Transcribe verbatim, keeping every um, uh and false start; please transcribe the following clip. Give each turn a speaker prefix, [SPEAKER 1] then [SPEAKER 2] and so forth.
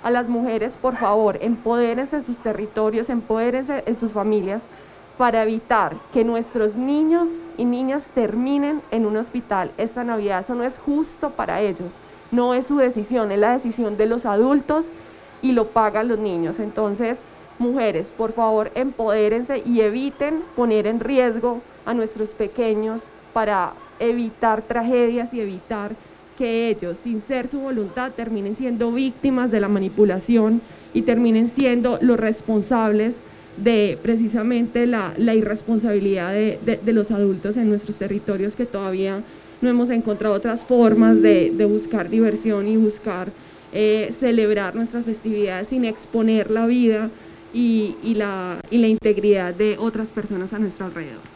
[SPEAKER 1] a las mujeres, por favor, empodérense en sus territorios, empodérense en sus familias, para evitar que nuestros niños y niñas terminen en un hospital esta Navidad. Eso no es justo para ellos, no es su decisión, es la decisión de los adultos y lo pagan los niños. Entonces, mujeres, por favor, empodérense y eviten poner en riesgo a nuestros pequeños para evitar tragedias y evitar que ellos, sin ser su voluntad, terminen siendo víctimas de la manipulación y terminen siendo los responsables de precisamente la, la irresponsabilidad de, de, de los adultos en nuestros territorios, que todavía no hemos encontrado otras formas de, de buscar diversión y buscar eh, celebrar nuestras festividades sin exponer la vida y, y, la, y la integridad de otras personas a nuestro alrededor.